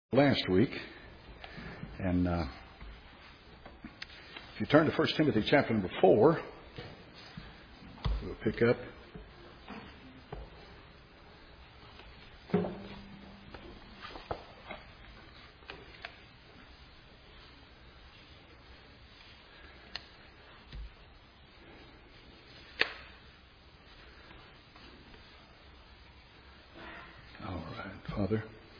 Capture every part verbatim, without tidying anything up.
last week. And uh, if you turn to First Timothy chapter number four, we'll pick up. All right, Father.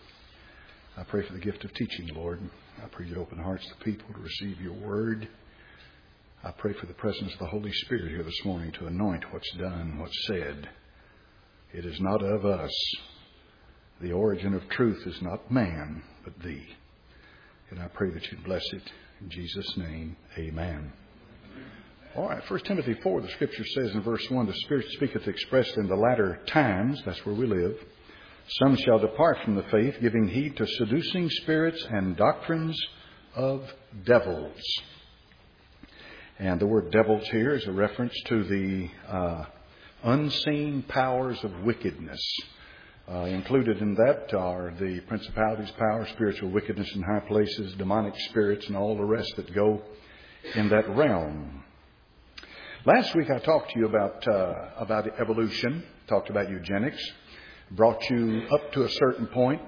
I pray for the gift of teaching, Lord. I pray you'd open hearts to people to receive your word. I pray for the presence of the Holy Spirit here this morning to anoint what's done, what's said. It is not of us. The origin of truth is not man, but thee. And I pray that you'd bless it. In Jesus' name, amen. All right, First Timothy four, the Scripture says in verse one, the Spirit speaketh expressed in the latter times, that's where we live, some shall depart from the faith, giving heed to seducing spirits and doctrines of devils. And the word devils here is a reference to the uh, unseen powers of wickedness. Uh, included in that are the principalities, powers, spiritual wickedness in high places, demonic spirits, and all the rest that go in that realm. Last week I talked to you about uh, about evolution, talked about eugenics. Brought you up to a certain point.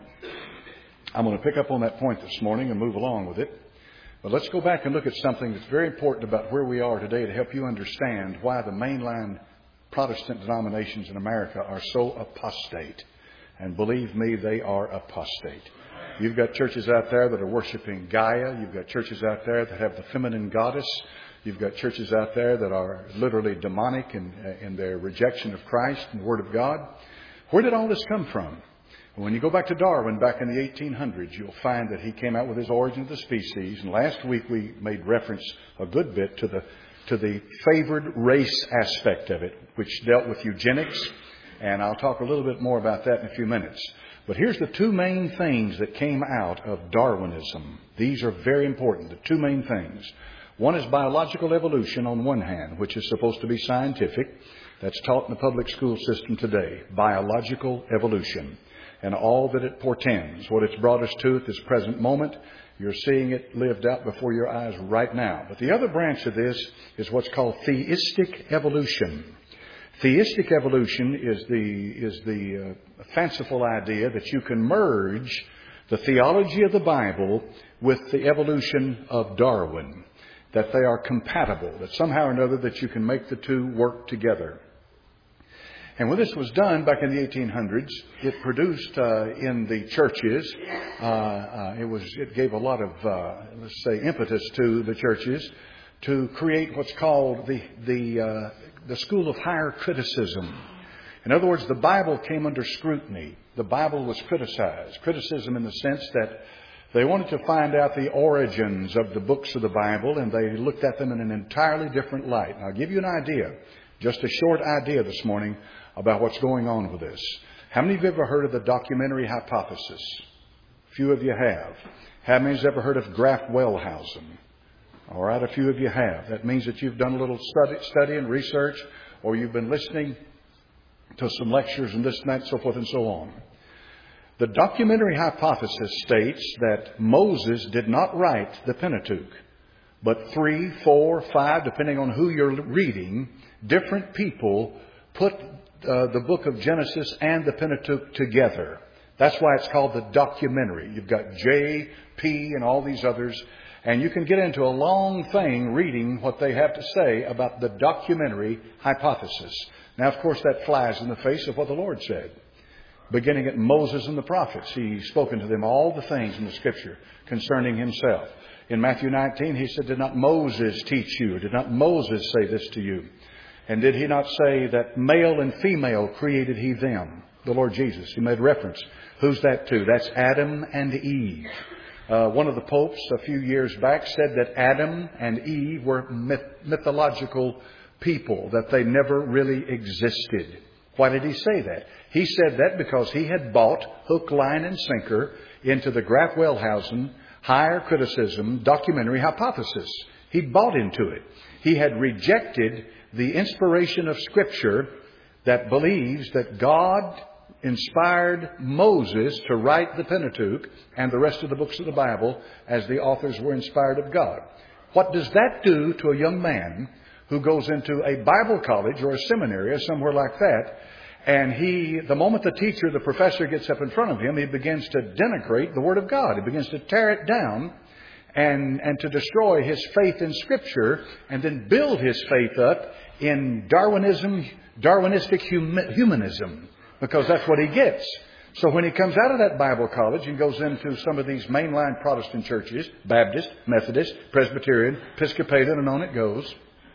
I'm going to pick up on that point this morning and move along with it. But let's go back and look at something that's very important about where we are today to help you understand why the mainline Protestant denominations in America are so apostate. And believe me, they are apostate. You've got churches out there that are worshiping Gaia. You've got churches out there that have the feminine goddess. You've got churches out there that are literally demonic in, in their rejection of Christ and the Word of God. Where did all this come from? When you go back to Darwin back in the eighteen hundreds, you'll find that he came out with his Origin of the Species. And last week we made reference a good bit to the to the favored race aspect of it, which dealt with eugenics. And I'll talk a little bit more about that in a few minutes. But here's the two main things that came out of Darwinism. These are very important, the two main things. One is biological evolution on one hand, which is supposed to be scientific. That's taught in the public school system today. Biological evolution. And all that it portends. What it's brought us to at this present moment. You're seeing it lived out before your eyes right now. But the other branch of this is what's called theistic evolution. Theistic evolution is the, is the uh, fanciful idea that you can merge the theology of the Bible with the evolution of Darwin. That they are compatible. That somehow or another that you can make the two work together. And when this was done back in the eighteen hundreds, it produced uh, in the churches, uh, uh, it was it gave a lot of, uh, let's say, impetus to the churches to create what's called the the uh, the school of higher criticism. In other words, the Bible came under scrutiny. The Bible was criticized. Criticism in the sense that they wanted to find out the origins of the books of the Bible, and they looked at them in an entirely different light. And I'll give you an idea, just a short idea this morning, about what's going on with this. How many of you have ever heard of the documentary hypothesis? A few of you have. How many have ever heard of Graf Wellhausen? All right, a few of you have. That means that you've done a little study, study and research, or you've been listening to some lectures and this and that, so forth and so on. The documentary hypothesis states that Moses did not write the Pentateuch, but three, four, five, depending on who you're reading, different people put Uh, the book of Genesis and the Pentateuch together. That's why it's called the documentary. You've got J, P, and all these others. And you can get into a long thing reading what they have to say about the documentary hypothesis. Now, of course, that flies in the face of what the Lord said. Beginning at Moses and the prophets, He's spoken to them all the things in the Scripture concerning Himself. In Matthew nineteen, He said, did not Moses teach you? Or did not Moses say this to you? And did He not say that male and female created He them? The Lord Jesus. He made reference. Who's that to? That's Adam and Eve. Uh, one of the popes a few years back said that Adam and Eve were myth- mythological people, that they never really existed. Why did he say that? He said that because he had bought hook, line, and sinker into the Graf Wellhausen higher criticism documentary hypothesis. He bought into it. He had rejected the inspiration of Scripture that believes that God inspired Moses to write the Pentateuch and the rest of the books of the Bible as the authors were inspired of God. What does that do to a young man who goes into a Bible college or a seminary or somewhere like that, and he, the moment the teacher, the professor gets up in front of him, he begins to denigrate the Word of God. He begins to tear it down and, and to destroy his faith in Scripture, and then build his faith up in Darwinism, Darwinistic hum- humanism, because that's what he gets. So when he comes out of that Bible college and goes into some of these mainline Protestant churches, Baptist, Methodist, Presbyterian, Episcopalian, and on it goes,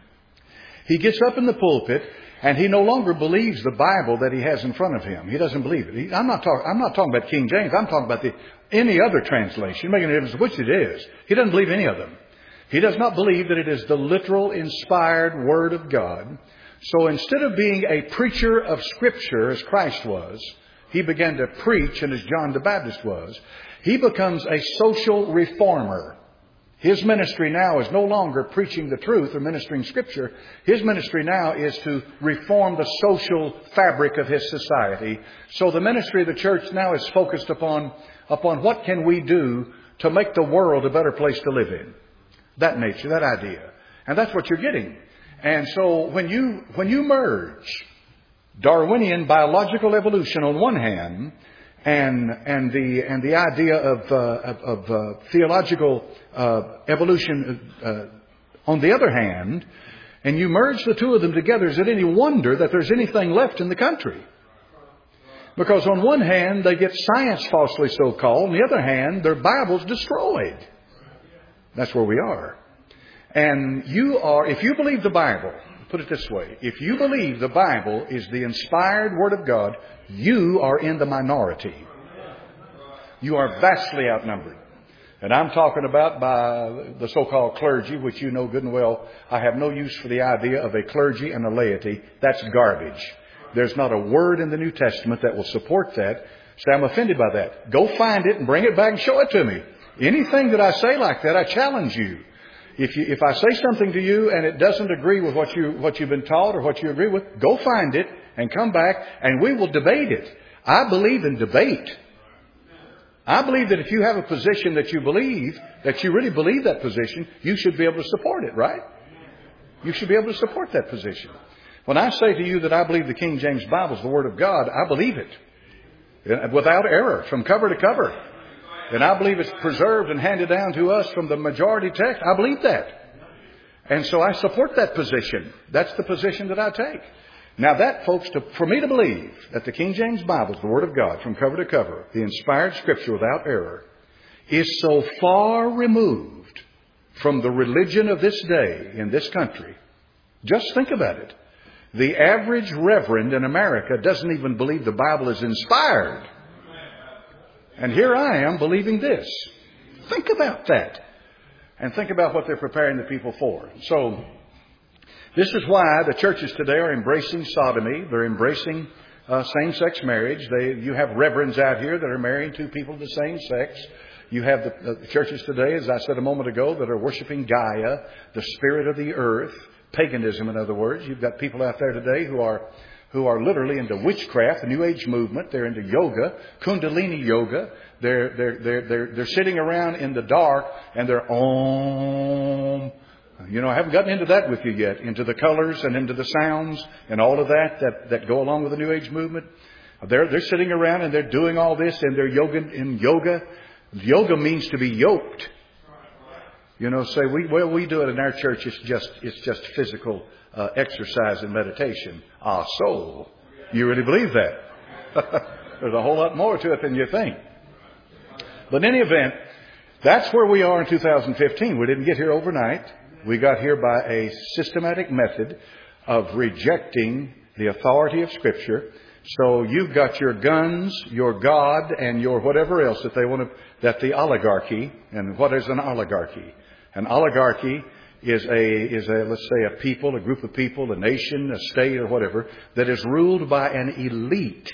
he gets up in the pulpit and he no longer believes the Bible that he has in front of him. He doesn't believe it. He, I'm not talking. I'm not talking about King James. I'm talking about the any other translation, making a difference which it is. He doesn't believe any of them. He does not believe that it is the literal, inspired Word of God. So instead of being a preacher of Scripture as Christ was, he began to preach, and as John the Baptist was, he becomes a social reformer. His ministry now is no longer preaching the truth or ministering Scripture. His ministry now is to reform the social fabric of his society. So the ministry of the church now is focused upon, upon what can we do to make the world a better place to live in. That nature, that idea. And that's what you're getting. And so when you, when you merge Darwinian biological evolution on one hand, and and the and the idea of uh, of, of uh, theological uh, evolution uh, on the other hand, and you merge the two of them together, is it any wonder that there's anything left in the country? Because on one hand they get science falsely so called, on the other hand their Bible's destroyed. That's where we are. And you are, if you believe the Bible, put it this way, if you believe the Bible is the inspired Word of God, you are in the minority. You are vastly outnumbered. And I'm talking about by the so-called clergy, which you know good and well. I have no use for the idea of a clergy and a laity. That's garbage. There's not a word in the New Testament that will support that. So I'm offended by that. Go find it and bring it back and show it to me. Anything that I say like that, I challenge you. If you, if I say something to you and it doesn't agree with what you, what you've been taught or what you agree with, go find it and come back and we will debate it. I believe in debate. I believe that if you have a position that you believe, that you really believe that position, you should be able to support it, right? You should be able to support that position. When I say to you that I believe the King James Bible is the Word of God, I believe it without error, from cover to cover. And I believe it's preserved and handed down to us from the majority text. I believe that. And so I support that position. That's the position that I take. Now that, folks, to, for me to believe that the King James Bible is the Word of God from cover to cover, the inspired Scripture without error, is so far removed from the religion of this day in this country. Just think about it. The average reverend in America doesn't even believe the Bible is inspired. And here I am believing this. Think about that. And think about what they're preparing the people for. So, this is why the churches today are embracing sodomy. They're embracing uh, same-sex marriage. They, you have reverends out here that are marrying two people of the same sex. You have the, the churches today, as I said a moment ago, that are worshiping Gaia, the spirit of the earth, paganism, in other words. You've got people out there today who are who are literally into witchcraft, the New Age movement. They're into yoga, Kundalini yoga. They're, they're, they're, they're, they're sitting around in the dark and they're om. You know, I haven't gotten into that with you yet, into the colors and into the sounds and all of that that, that go along with the New Age movement. They're, they're sitting around and they're doing all this and they're yoga in yoga. Yoga means to be yoked. You know, say, we, well, we do it in our church. It's just, it's just physical Uh, exercise and meditation. Ah, so you really believe that? There's a whole lot more to it than you think. But in any event, that's where we are in two thousand fifteen. We didn't get here overnight. We got here by a systematic method of rejecting the authority of Scripture. So you've got your guns, your God, and your whatever else that they want to, that the oligarchy. And what is an oligarchy? An oligarchy is a, is a, let's say, a people, a group of people, a nation, a state, or whatever, that is ruled by an elite,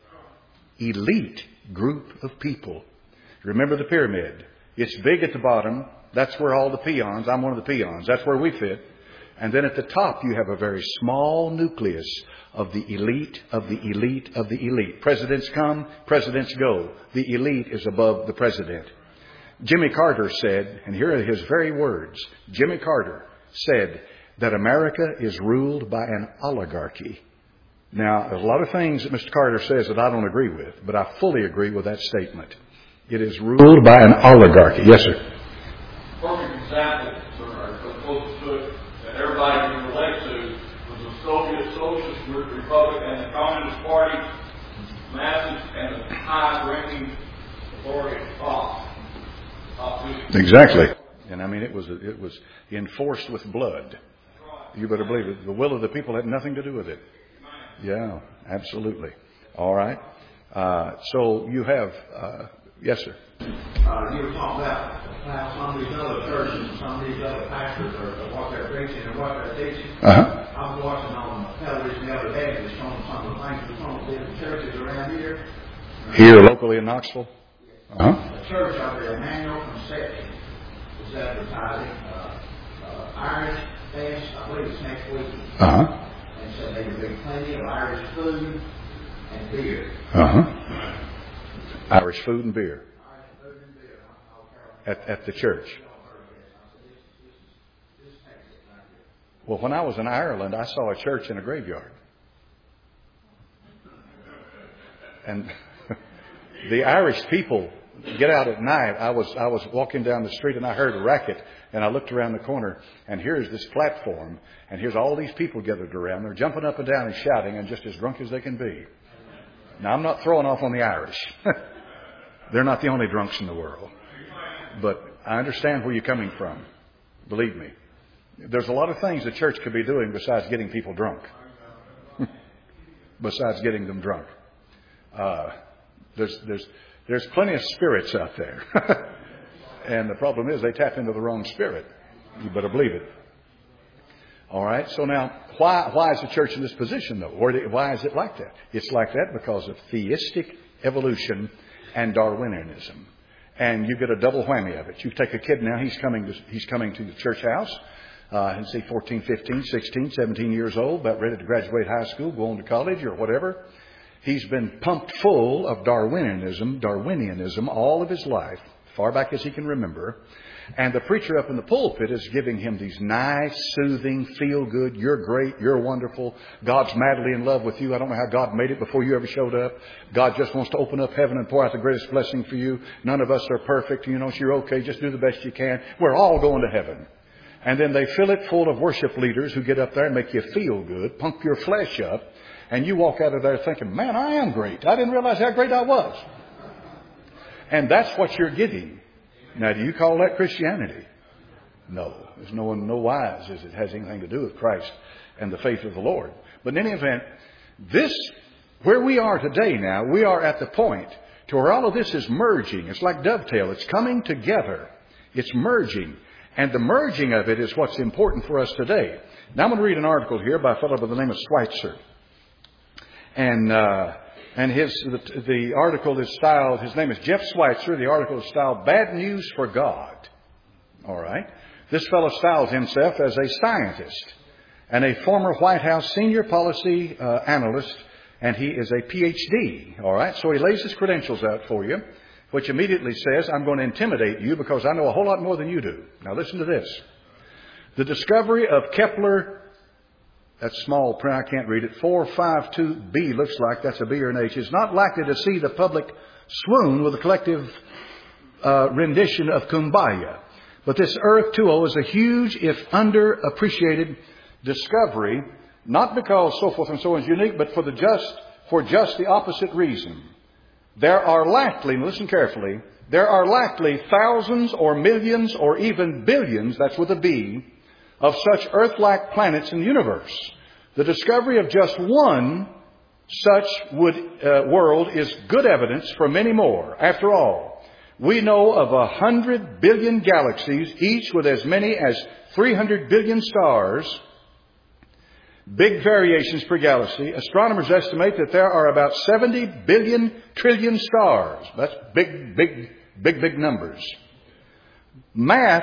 elite group of people. Remember the pyramid. It's big at the bottom. That's where all the peons, I'm one of the peons. That's where we fit. And then at the top, you have a very small nucleus of the elite, of the elite, of the elite. Presidents come, presidents go. The elite is above the president. Jimmy Carter said, and here are his very words, Jimmy Carter said that America is ruled by an oligarchy. Now, there's a lot of things that Mister Carter says that I don't agree with, but I fully agree with that statement. It is ruled by an oligarchy. Yes, sir. Perfect example, sir, the closest to it that everybody can relate to was the Soviet Socialist Republic and the Communist Party, massive and the high-ranking authority at the top. Exactly. And I mean, it was it was enforced with blood. You better believe it. The will of the people had nothing to do with it. Yeah, absolutely. All right. Uh, so you have, uh, yes, sir. Uh, you were talking about how some of these other churches and some of these other pastors are what they're preaching and what they're teaching. Uh-huh. I was watching on television the other day. They're showing some of the things that's on different churches around here. Here locally in Knoxville? Uh-huh. The church of the Emmanuel Conception is advertising uh, uh, Irish Fest, I believe it's next week. Uh-huh. And said there would be plenty of Irish food and beer. Uh-huh. Irish food and beer. Irish food and beer. At, at the church. Well, when I was in Ireland, I saw a church in a graveyard. And the Irish people get out at night. I was I was walking down the street and I heard a racket, and I looked around the corner, and here's this platform, and here's all these people gathered around. They're jumping up and down and shouting, and just as drunk as they can be. Now, I'm not throwing off on the Irish. They're not the only drunks in the world. But I understand where you're coming from. Believe me. There's a lot of things the church could be doing besides getting people drunk. Besides getting them drunk. Uh, there's, there's, there's plenty of spirits out there. And the problem is they tap into the wrong spirit. You better believe it. All right. So now, why, why is the church in this position, though? Or why is it like that? It's like that because of theistic evolution and Darwinianism. And you get a double whammy of it. You take a kid now, he's coming to, he's coming to the church house. Uh, and say fourteen, fifteen, sixteen, seventeen years old, about ready to graduate high school, go on to college or whatever. He's been pumped full of Darwinianism, Darwinianism all of his life, far back as he can remember. And the preacher up in the pulpit is giving him these nice, soothing, feel-good, you're great, you're wonderful, God's madly in love with you. I don't know how God made it before you ever showed up. God just wants to open up heaven and pour out the greatest blessing for you. None of us are perfect. You know, so you're okay. Just do the best you can. We're all going to heaven. And then they fill it full of worship leaders who get up there and make you feel good, pump your flesh up, and you walk out of there thinking, man, I am great. I didn't realize how great I was. And that's what you're getting. Now, do you call that Christianity? No. There's no one, no wise as it has anything to do with Christ and the faith of the Lord. But in any event, this, where we are today now, we are at the point to where all of this is merging. It's like dovetail. It's coming together. It's merging. And the merging of it is what's important for us today. Now I'm going to read an article here by a fellow by the name of Schweitzer. And uh, and his the, the article is styled, his name is Jeff Schweitzer. The article is styled Bad News for God. All right. This fellow styles himself as a scientist and a former White House senior policy uh, analyst. And he is a P H D. All right. So he lays his credentials out for you, which immediately says, I'm going to intimidate you because I know a whole lot more than you do. Now listen to this. The discovery of Kepler, that's small print, I can't read it, four five two b looks like, that's a B or an H, is not likely to see the public swoon with a collective uh, rendition of Kumbaya. But this Earth two oh is a huge, if underappreciated discovery, not because so forth and so on is unique, but for the just, for just the opposite reason. There are likely, listen carefully, there are likely thousands or millions or even billions, that's with a B, of such Earth-like planets in the universe. The discovery of just one such would, uh, world is good evidence for many more. After all, we know of a hundred billion galaxies, each with as many as three hundred billion stars. Big variations per galaxy. Astronomers estimate that there are about seventy billion trillion stars. That's big, big, big, big numbers. Math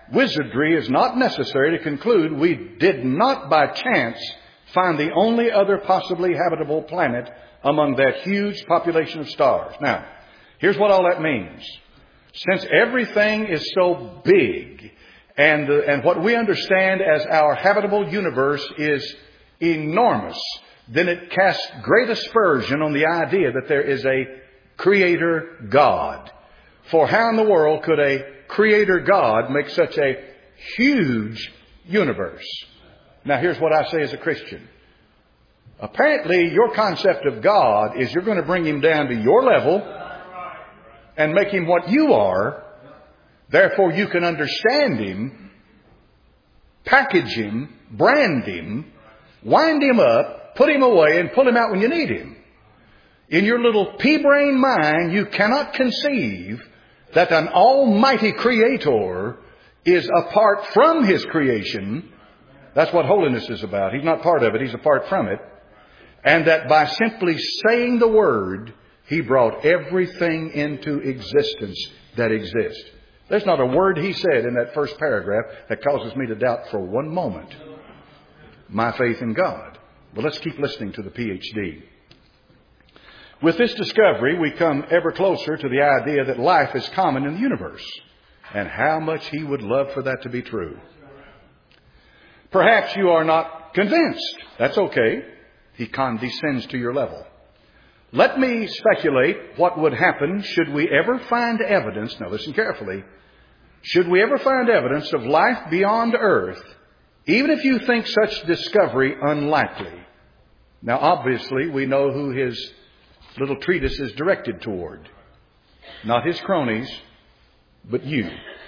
wizardry is not necessary to conclude we did not by chance find the only other possibly habitable planet among that huge population of stars. Now, here's what all that means. Since everything is so big, and, uh, and what we understand as our habitable universe is enormous, then it casts great aspersion on the idea that there is a Creator God. For how in the world could a Creator God make such a huge universe? Now, here's what I say as a Christian. Apparently, your concept of God is you're going to bring Him down to your level and make Him what you are. Therefore, you can understand Him, package Him, brand Him, wind Him up, put Him away, and pull Him out when you need Him. In your little pea-brain mind, you cannot conceive that an almighty Creator is apart from His creation. That's what holiness is about. He's not part of it. He's apart from it. And that by simply saying the word, He brought everything into existence that exists. There's not a word He said in that first paragraph that causes me to doubt for one moment my faith in God. But let's keep listening to the P H D. With this discovery, we come ever closer to the idea that life is common in the universe, and how much He would love for that to be true. Perhaps you are not convinced. That's okay. He condescends to your level. Let me speculate what would happen should we ever find evidence, now listen carefully, should we ever find evidence of life beyond earth, even if you think such discovery unlikely. Now obviously we know who his little treatise is directed toward. Not his cronies, but you.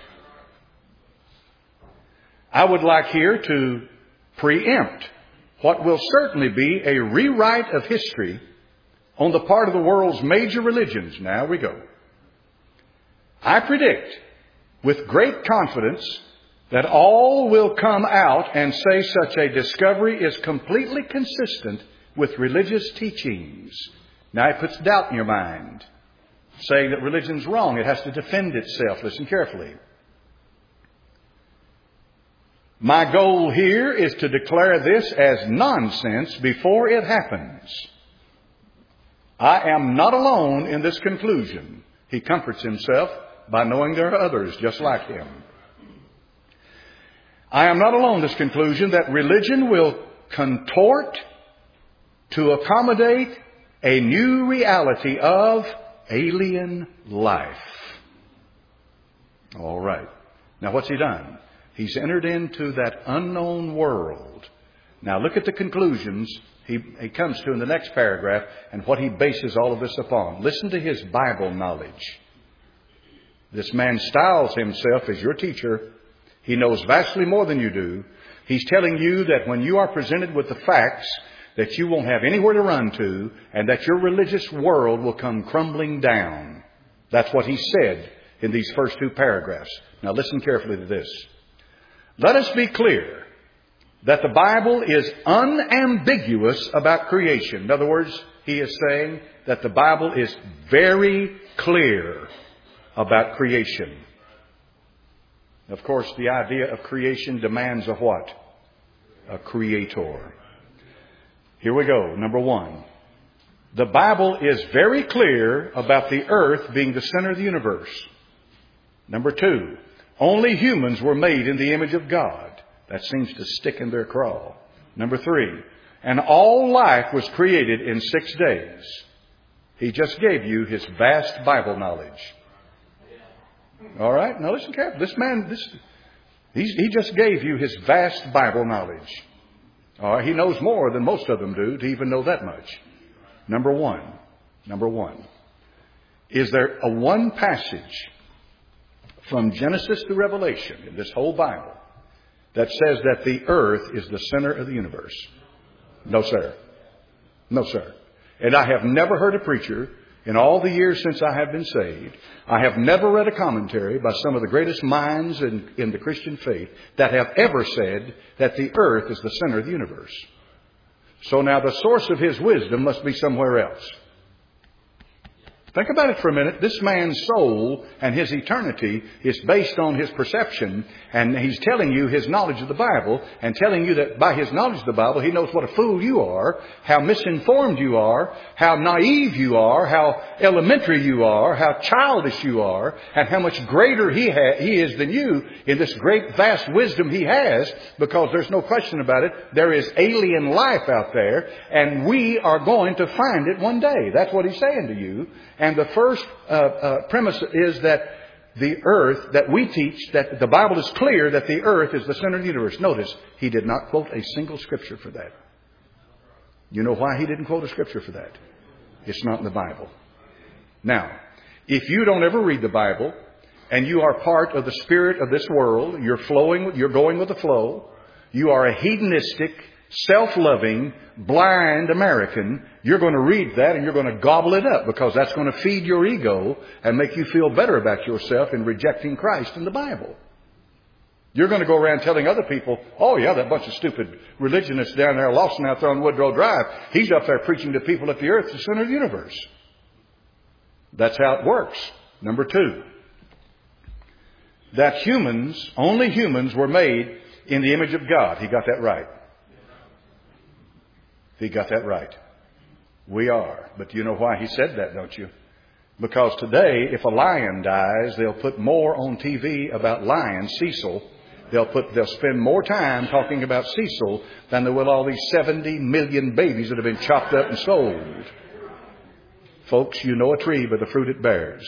I would like here to preempt what will certainly be a rewrite of history on the part of the world's major religions. Now we go. I predict with great confidence that all will come out and say such a discovery is completely consistent with religious teachings. Now it puts doubt in your mind, saying that religion's wrong. It has to defend itself. Listen carefully. My goal here is to declare this as nonsense before it happens. I am not alone in this conclusion. He comforts himself by knowing there are others just like him. I am not alone in this conclusion that religion will contort to accommodate a new reality of alien life. All right. Now what's he done? He's entered into that unknown world. Now look at the conclusions he, he comes to in the next paragraph and what he bases all of this upon. Listen to his Bible knowledge. This man styles himself as your teacher. He knows vastly more than you do. He's telling you that when you are presented with the facts, that you won't have anywhere to run to and that your religious world will come crumbling down. That's what he said in these first two paragraphs. Now listen carefully to this. Let us be clear that the Bible is unambiguous about creation. In other words, he is saying that the Bible is very clear about creation. Of course, the idea of creation demands a what? A creator. Here we go. Number one. The Bible is very clear about the earth being the center of the universe. Number two. Only humans were made in the image of God. That seems to stick in their craw. Number three. And all life was created in six days. He just gave you his vast Bible knowledge. All right. Now listen carefully. This man, this, he's, he just gave you his vast Bible knowledge. All right. He knows more than most of them do to even know that much. Number one. Number one. Is there a one passage from Genesis to Revelation in this whole Bible that says that the earth is the center of the universe? No, sir. No, sir. And I have never heard a preacher in all the years since I have been saved, I have never read a commentary by some of the greatest minds in, in the Christian faith that have ever said that the earth is the center of the universe. So now the source of his wisdom must be somewhere else. Think about it for a minute. This man's soul and his eternity is based on his perception. And he's telling you his knowledge of the Bible and telling you that by his knowledge of the Bible, he knows what a fool you are, how misinformed you are, how naive you are, how elementary you are, how childish you are, and how much greater he, ha- he is than you in this great vast wisdom he has, because there's no question about it. There is alien life out there, and we are going to find it one day. That's what he's saying to you. And the first uh, uh, premise is that the earth, that we teach, that the Bible is clear that the earth is the center of the universe. Notice, he did not quote a single scripture for that. You know why he didn't quote a scripture for that? It's not in the Bible. Now, if you don't ever read the Bible, and you are part of the spirit of this world, you're flowing, you're going with the flow, you are a hedonistic, self-loving, blind American, you're going to read that and you're going to gobble it up, because that's going to feed your ego and make you feel better about yourself in rejecting Christ and the Bible. You're going to go around telling other people, oh yeah, that bunch of stupid religionists down there, Lawson out there on Woodrow Drive, he's up there preaching to people that the earth is the center of the universe. That's how it works. Number two, that humans, only humans were made in the image of God. He got that right. He got that right. We are. But you know why he said that, don't you? Because today, if a lion dies, they'll put more on T V about lions, Cecil. They'll put, they'll spend more time talking about Cecil than they will all these seventy million babies that have been chopped up and sold. Folks, you know a tree by the fruit it bears.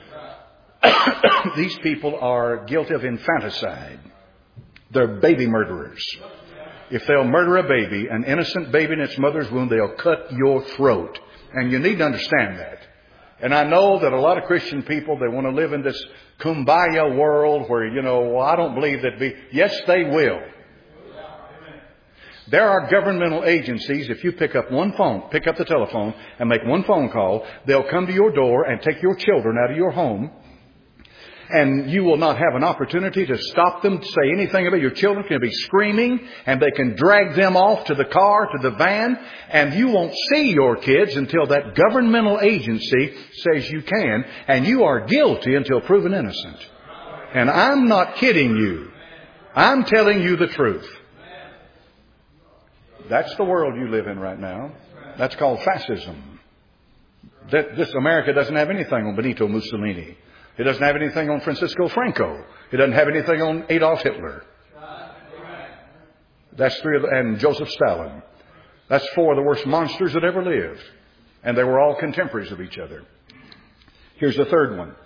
These people are guilty of infanticide. They're baby murderers. If they'll murder a baby, an innocent baby in its mother's womb, they'll cut your throat. And you need to understand that. And I know that a lot of Christian people, they want to live in this kumbaya world where, you know, well, I don't believe that be. Yes, they will. There are governmental agencies, if you pick up one phone, pick up the telephone and make one phone call, they'll come to your door and take your children out of your home. And you will not have an opportunity to stop them, to say anything about it. Your children can be screaming and they can drag them off to the car, to the van. And you won't see your kids until that governmental agency says you can. And you are guilty until proven innocent. And I'm not kidding you. I'm telling you the truth. That's the world you live in right now. That's called fascism. That this America doesn't have anything on Benito Mussolini. It doesn't have anything on Francisco Franco. It doesn't have anything on Adolf Hitler. That's three of the, and Joseph Stalin. That's four of the worst monsters that ever lived. And they were all contemporaries of each other. Here's the third one.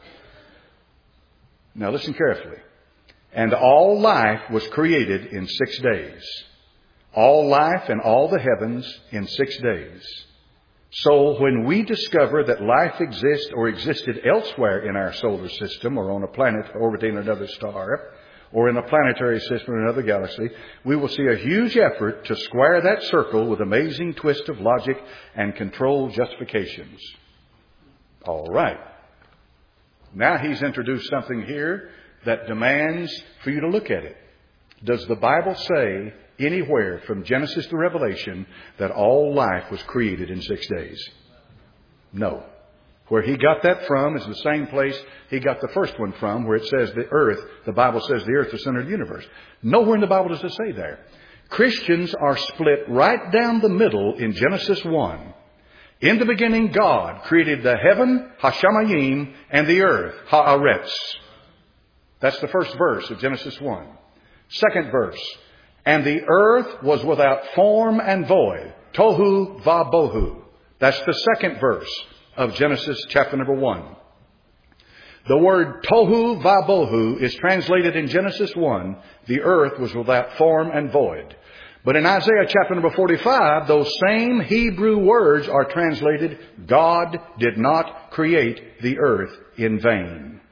Now listen carefully. And all life was created in six days. All life and all the heavens in six days. So when we discover that life exists or existed elsewhere in our solar system, or on a planet orbiting another star, or in a planetary system or another galaxy, we will see a huge effort to square that circle with amazing twist of logic and controlled justifications. All right. Now he's introduced something here that demands for you to look at it. Does the Bible say anywhere from Genesis to Revelation that all life was created in six days? No. Where he got that from is the same place he got the first one from, where it says the earth, the Bible says the earth is the center of the universe. Nowhere in the Bible does it say there. Christians are split right down the middle in Genesis one. In the beginning, God created the heaven, Hashamayim, and the earth, Haaretz. That's the first verse of Genesis one. Second verse. And the earth was without form and void. Tohu vabohu. That's the second verse of Genesis chapter number one. The word tohu vabohu is translated in Genesis one. The earth was without form and void. But in Isaiah chapter number forty-five, those same Hebrew words are translated, God did not create the earth in vain.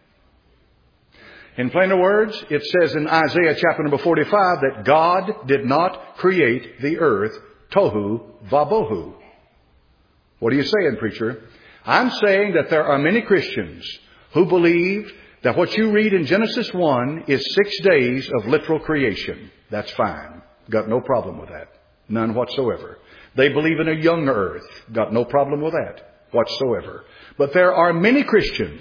In plainer words, it says in Isaiah chapter number forty-five that God did not create the earth, tohu vabohu. What are you saying, preacher? I'm saying that there are many Christians who believe that what you read in Genesis one is six days of literal creation. That's fine. Got no problem with that. None whatsoever. They believe in a young earth. Got no problem with that. whatsoever. But there are many Christians,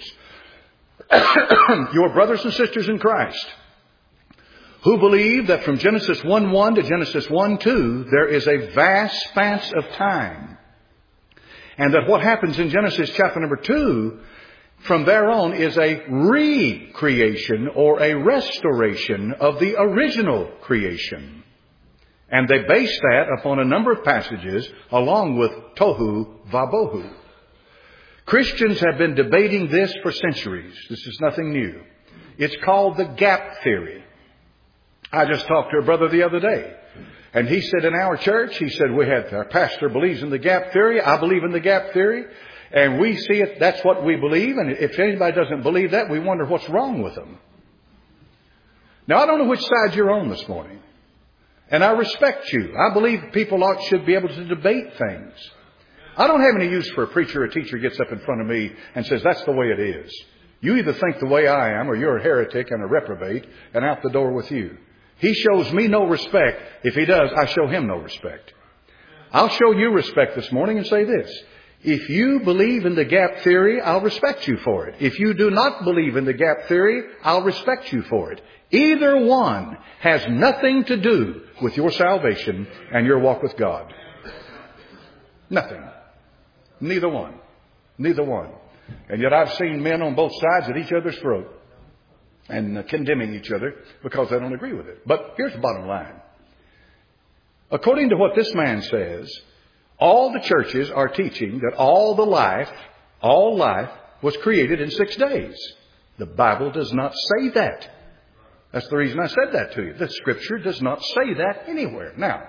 your brothers and sisters in Christ, who believe that from Genesis one one to Genesis one two, there is a vast span of time. And that what happens in Genesis chapter number two, from there on, is a recreation or a restoration of the original creation. And they base that upon a number of passages along with tohu vabohu. Christians have been debating this for centuries. This is nothing new. It's called the gap theory. I just talked to a brother the other day. And he said in our church, he said, we have, our pastor believes in the gap theory. I believe in the gap theory. And we see it, that's what we believe. And if anybody doesn't believe that, we wonder what's wrong with them. Now, I don't know which side you're on this morning. And I respect you. I believe people ought, should be able to debate things. I don't have any use for a preacher or a teacher gets up in front of me and says, that's the way it is. You either think the way I am or you're a heretic and a reprobate and out the door with you. He shows me no respect. If he does, I show him no respect. I'll show you respect this morning and say this. If you believe in the gap theory, I'll respect you for it. If you do not believe in the gap theory, I'll respect you for it. Either one has nothing to do with your salvation and your walk with God. Nothing. Neither one. Neither one. And yet I've seen men on both sides at each other's throat and uh, condemning each other because they don't agree with it. But here's the bottom line. According to what this man says, all the churches are teaching that all the life, all life was created in six days. The Bible does not say that. That's the reason I said that to you. The Scripture does not say that anywhere. Now,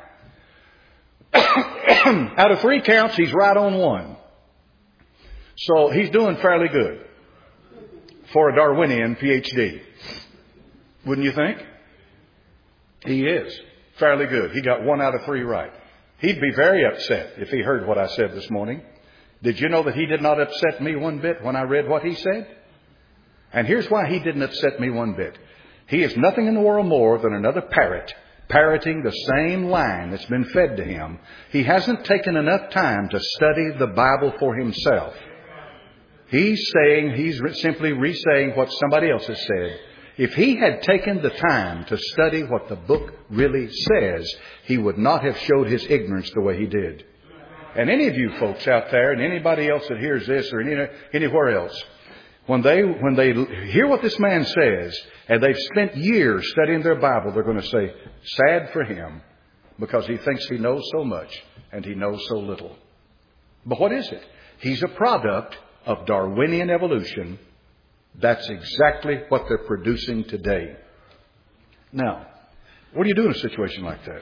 out of three counts, he's right on one. So he's doing fairly good for a Darwinian P H D. Wouldn't you think? He is fairly good. He got one out of three right. He'd be very upset if he heard what I said this morning. Did you know that he did not upset me one bit when I read what he said? And here's why he didn't upset me one bit. He is nothing in the world more than another parrot, parroting the same line that's been fed to him. He hasn't taken enough time to study the Bible for himself. He's saying, he's simply re-saying what somebody else has said. If he had taken the time to study what the book really says, he would not have showed his ignorance the way he did. And any of you folks out there and anybody else that hears this or any, anywhere else, when they, when they hear what this man says and they've spent years studying their Bible, they're going to say, sad for him, because he thinks he knows so much and he knows so little. But what is it? He's a product of Darwinian evolution. That's exactly what they're producing today. Now, what do you do in a situation like that?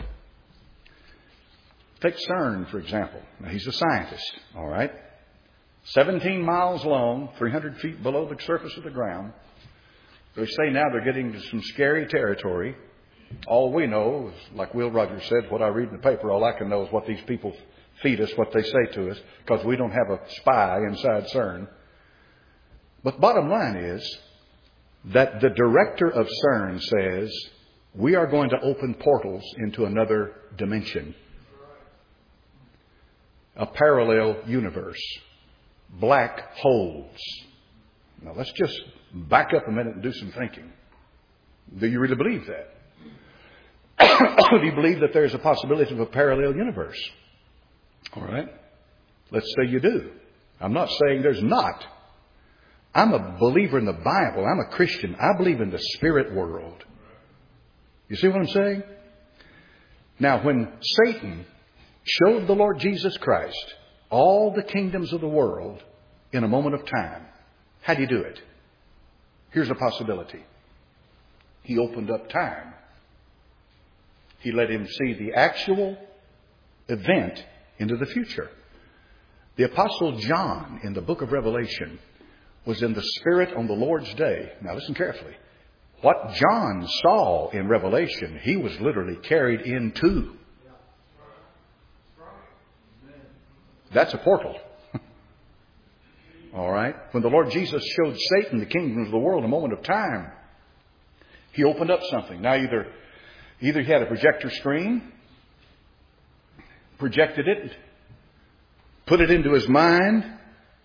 Take CERN, for example. Now, he's a scientist, all right? seventeen miles long, three hundred feet below the surface of the ground. They say now they're getting to some scary territory. All we know is, like Will Rogers said, what I read in the paper, all I can know is what these people feed us, what they say to us, because we don't have a spy inside CERN. But bottom line is that the director of CERN says we are going to open portals into another dimension. A parallel universe. Black holes. Now let's just back up a minute and do some thinking. Do you really believe that? Do you believe that there's a possibility of a parallel universe? All right. Let's say you do. I'm not saying there's not. I'm a believer in the Bible. I'm a Christian. I believe in the spirit world. You see what I'm saying? Now, when Satan showed the Lord Jesus Christ all the kingdoms of the world in a moment of time, how do you do it? Here's a possibility. He opened up time. He let him see the actual event into the future. The Apostle John in the book of Revelation was in the Spirit on the Lord's day. Now listen carefully. What John saw in Revelation, he was literally carried into. That's a portal. All right. When the Lord Jesus showed Satan the kingdoms of the world in a moment of time, he opened up something. Now either, either he had a projector screen, projected it, put it into his mind,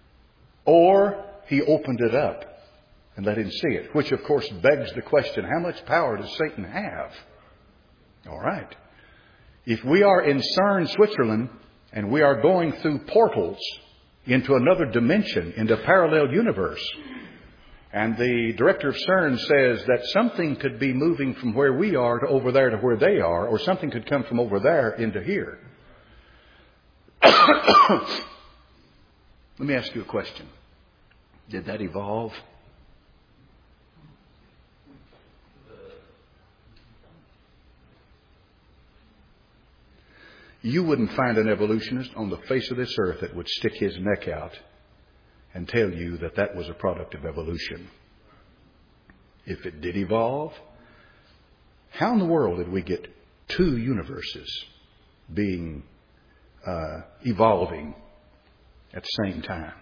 or He opened it up and let him see it, which of course begs the question, how much power does Satan have? All right. If we are in CERN, Switzerland, and we are going through portals into another dimension, into a parallel universe, and the director of CERN says that something could be moving from where we are to over there to where they are, or something could come from over there into here. Let me ask you a question. Did that evolve? You wouldn't find an evolutionist on the face of this earth that would stick his neck out and tell you that that was a product of evolution. If it did evolve, how in the world did we get two universes being uh, evolving at the same time?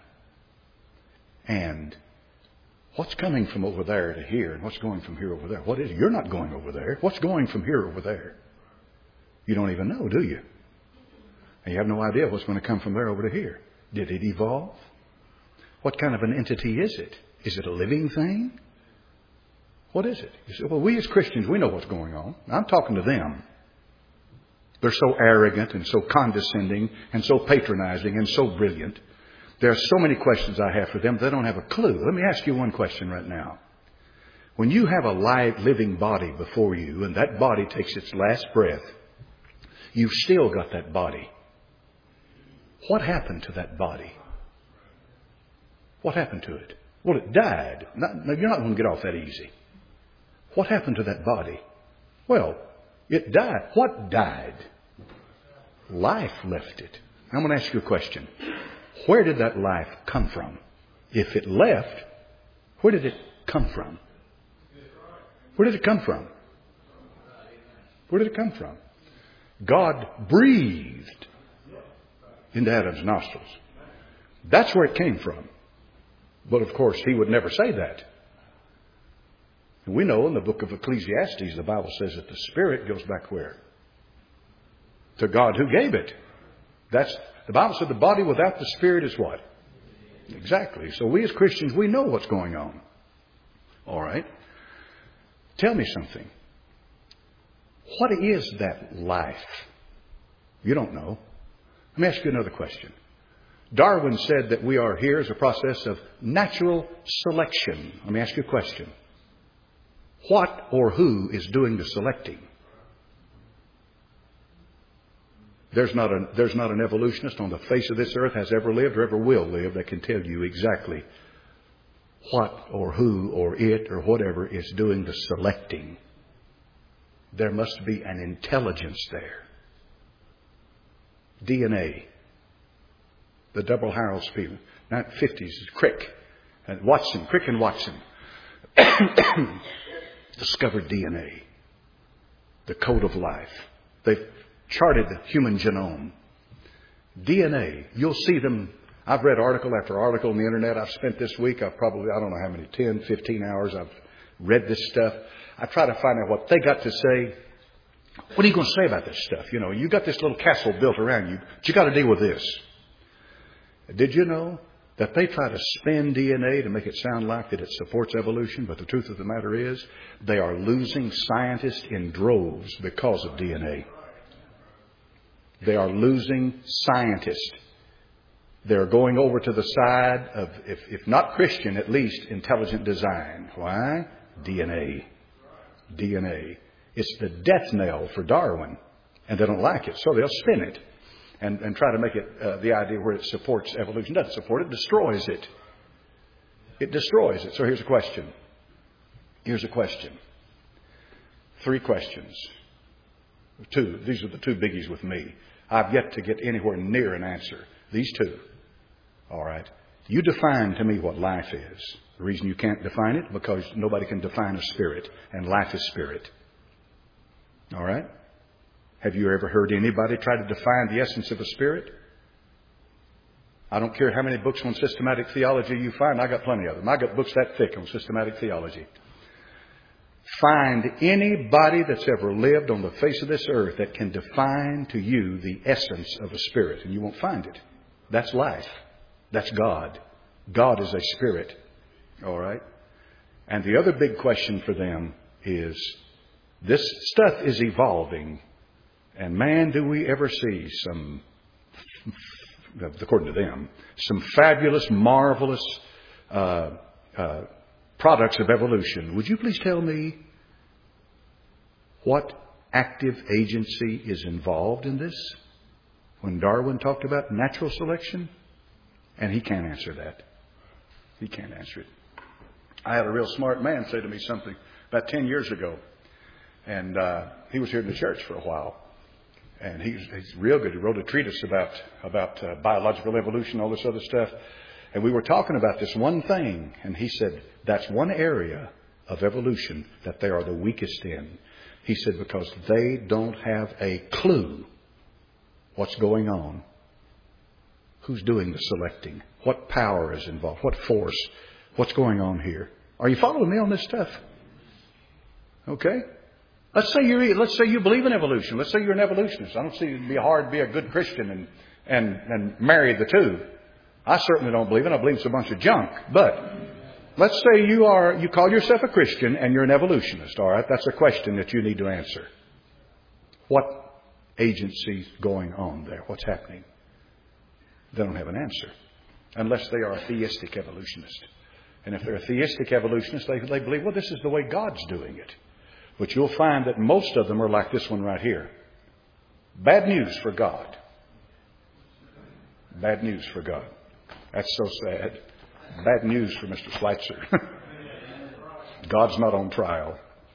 And what's coming from over there to here, and what's going from here over there? What is it? You're not going over there. What's going from here over there? You don't even know, do you? And you have no idea what's going to come from there over to here. Did it evolve? What kind of an entity is it? Is it a living thing? What is it? You say, well, we as Christians, we know what's going on. I'm talking to them. They're so arrogant and so condescending and so patronizing and so brilliant. There are so many questions I have for them. They don't have a clue. Let me ask you one question right now. When you have a live, living body before you, and that body takes its last breath, you've still got that body. What happened to that body? What happened to it? Well, it died. Not, no, you're not going to get off that easy. What happened to that body? Well, it died. What died? Life left it. I'm going to ask you a question. Where did that life come from? If it left, where did it come from? Where did it come from? Where did it come from? God breathed into Adam's nostrils. That's where it came from. But of course, he would never say that. And we know in the book of Ecclesiastes, the Bible says that the Spirit goes back where? To God who gave it. That's the Bible said the body without the Spirit is what? Exactly. So we as Christians, we know what's going on. All right. Tell me something. What is that life? You don't know. Let me ask you another question. Darwin said that we are here as a process of natural selection. Let me ask you a question. What or who is doing the selecting? There's not, a, there's not an evolutionist on the face of this earth has ever lived or ever will live that can tell you exactly what or who or it or whatever is doing the selecting. There must be an intelligence there. D N A. The double Harrell people. nineteen fifties. Crick and Watson. Crick and Watson. Discovered D N A. The code of life. They've charted the human genome. D N A. You'll see them. I've read article after article on the internet. I've spent this week, I've probably, I don't know how many, ten, fifteen hours. I've read this stuff. I try to find out what they got to say. What are you going to say about this stuff? You know, you got this little castle built around you, but you got to deal with this. Did you know that they try to spin D N A to make it sound like that it supports evolution? But the truth of the matter is they are losing scientists in droves because of D N A. They are losing scientists. They're going over to the side of, if, if not Christian, at least intelligent design. Why? D N A. D N A. It's the death knell for Darwin. And they don't like it. So they'll spin it and, and try to make it uh, the idea where it supports evolution. It doesn't support it. Destroys it. It destroys it. So here's a question. Here's a question. Three questions. Two. These are the two biggies with me. I've yet to get anywhere near an answer. These two. All right. You define to me what life is. The reason you can't define it, because nobody can define a spirit. And life is spirit. All right. Have you ever heard anybody try to define the essence of a spirit? I don't care how many books on systematic theology you find. I got plenty of them. I got books that thick on systematic theology. Find anybody that's ever lived on the face of this earth that can define to you the essence of a spirit, and you won't find it. That's life. That's God. God is a spirit. All right? And the other big question for them is, this stuff is evolving. And man, do we ever see some, according to them, some fabulous, marvelous uh, uh, products of evolution. Would you please tell me what active agency is involved in this? When Darwin talked about natural selection? And he can't answer that. He can't answer it. I had a real smart man say to me something about ten years ago. And uh, he was here in the church for a while. And he's, he's real good. He wrote a treatise about, about uh, biological evolution, all this other stuff. And we were talking about this one thing. And he said, that's one area of evolution that they are the weakest in. He said, because they don't have a clue what's going on. Who's doing the selecting? What power is involved? What force? What's going on here? Are you following me on this stuff? Okay? Let's say you let's say you believe in evolution. Let's say you're an evolutionist. I don't see it'd be hard to be a good Christian and and and marry the two. I certainly don't believe it. I believe it's a bunch of junk. But let's say you are you call yourself a Christian and you're an evolutionist. All right, that's a question that you need to answer. What agency's going on there? What's happening? They don't have an answer unless they are a theistic evolutionist. And if they're a theistic evolutionist, they, they believe, well, this is the way God's doing it. But you'll find that most of them are like this one right here. Bad news for God. Bad news for God. That's so sad. Bad news for Mister Schweitzer. God's not on trial.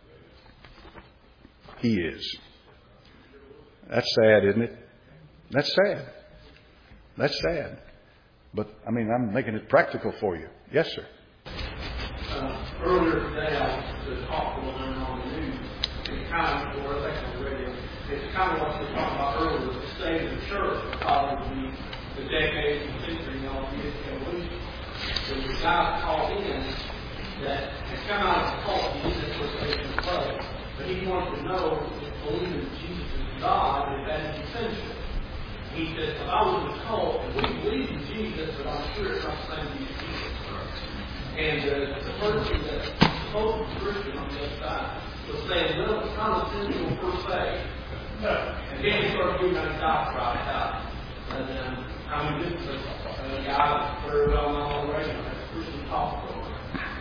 He is. That's sad, isn't it? That's sad. That's sad. But, I mean, I'm making it practical for you. Yes, sir. Uh, earlier today, I was talking on the news. It's kind of, or I think on the radio, it's kind of what we were talking about earlier, the state of the church, probably the, the decades and centuries on the evolution. So the guy called in that has come out of the cult, he did this for Satan's play, but he wanted to know if believing Jesus is God, if that is essential. He said, if I was a cult, and we believe in Jesus, but I'm sure it's not the same as Jesus. And uh, the person that spoke to Christian on the other side was saying, well, it's not essential per se. And then he started doing that doctor right out. And um, I mean, this is a, a guy very well known already. That's Christian talk program.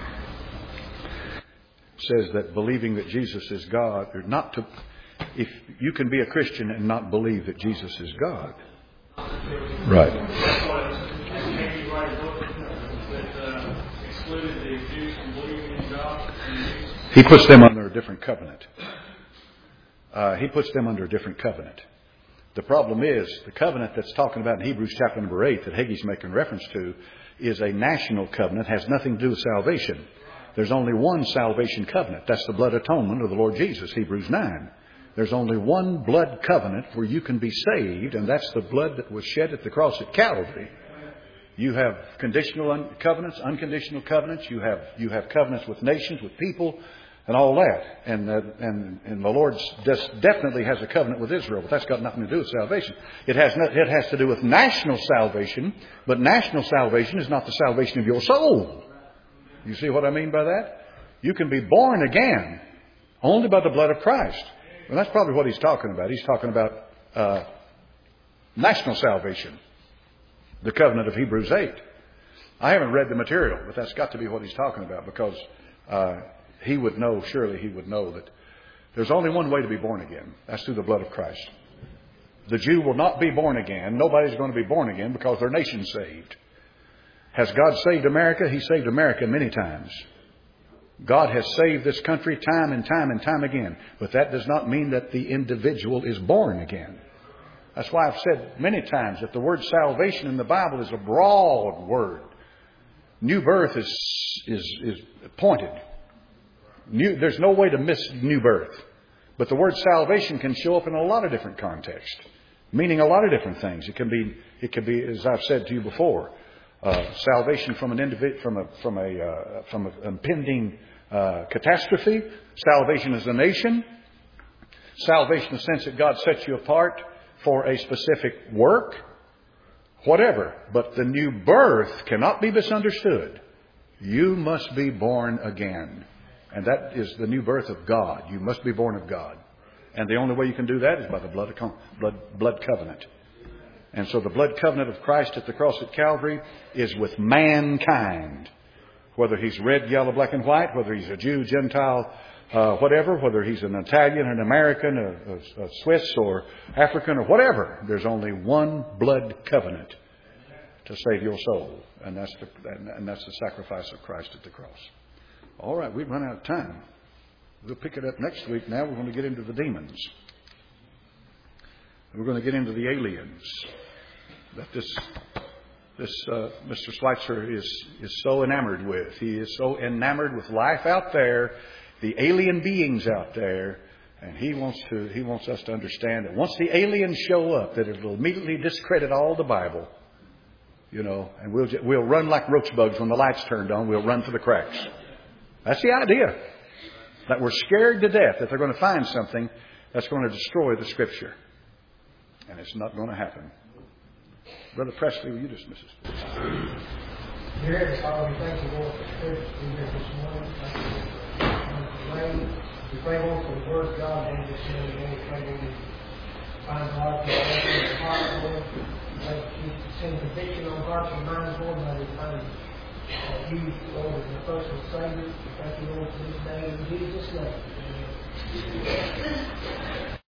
Says that believing that Jesus is God, or not to, if you can be a Christian and not believe that Jesus is God. Right. He puts them under a different covenant. Uh, he puts them under a different covenant. The problem is, the covenant that's talking about in Hebrews chapter number eight that Hagee's making reference to is a national covenant, has nothing to do with salvation. There's only one salvation covenant. That's the blood atonement of the Lord Jesus, Hebrews nine. There's only one blood covenant where you can be saved, and that's the blood that was shed at the cross at Calvary. You have conditional un- covenants, unconditional covenants. You have you have covenants with nations, with people, and all that. And uh, and and the Lord just definitely has a covenant with Israel, but that's got nothing to do with salvation. It has not, it has to do with national salvation, but national salvation is not the salvation of your soul. You see what I mean by that? You can be born again only by the blood of Christ. Well, that's probably what he's talking about. He's talking about uh, national salvation. The covenant of Hebrews eight. I haven't read the material, but that's got to be what he's talking about, because uh, he would know, surely he would know that there's only one way to be born again. That's through the blood of Christ. The Jew will not be born again. Nobody's going to be born again because their nation's saved. Has God saved America? He saved America many times. God has saved this country time and time and time again. But that does not mean that the individual is born again. That's why I've said many times that the word salvation in the Bible is a broad word. New birth is is is pointed. New, there's no way to miss new birth. But the word salvation can show up in a lot of different contexts, meaning a lot of different things. It can be, it can be, as I've said to you before, uh, salvation from an individ, from a from a uh, from an impending uh, catastrophe. Salvation as a nation. Salvation in the sense that God sets you apart for a specific work, whatever. But the new birth cannot be misunderstood. You must be born again. And that is the new birth of God. You must be born of God. And the only way you can do that is by the blood, of, blood, blood covenant. And so the blood covenant of Christ at the cross at Calvary is with mankind. Whether he's red, yellow, black and white, whether he's a Jew, Gentile, uh, whatever, whether he's an Italian, an American, a, a, a Swiss or African or whatever, there's only one blood covenant to save your soul. And that's the, and that's the sacrifice of Christ at the cross. All right, we've run out of time. We'll pick it up next week. Now we're going to get into the demons. We're going to get into the aliens that this this uh, Mister Schweitzer is is so enamored with. He is so enamored with life out there, the alien beings out there, and he wants to he wants us to understand that once the aliens show up, that it will immediately discredit all the Bible, you know, and we'll we'll run like roach bugs when the lights turned on. We'll run for the cracks. That's the idea. That we're scared to death that they're going to find something that's going to destroy the Scripture. And it's not going to happen. Brother Presley, will you dismiss us? Dear Heavenly Father, we thank you, Lord, for the privilege to be here this morning. Thank you for the rain. We pray, Lord, for the Word of God in this morning. Lord, we pray, Lord, we find God in the heart, Lord. May you send conviction on hearts and minds, Lord. May we find that you, Lord, is the personal Savior. We thank you, Lord, for this day in Jesus' name. Amen.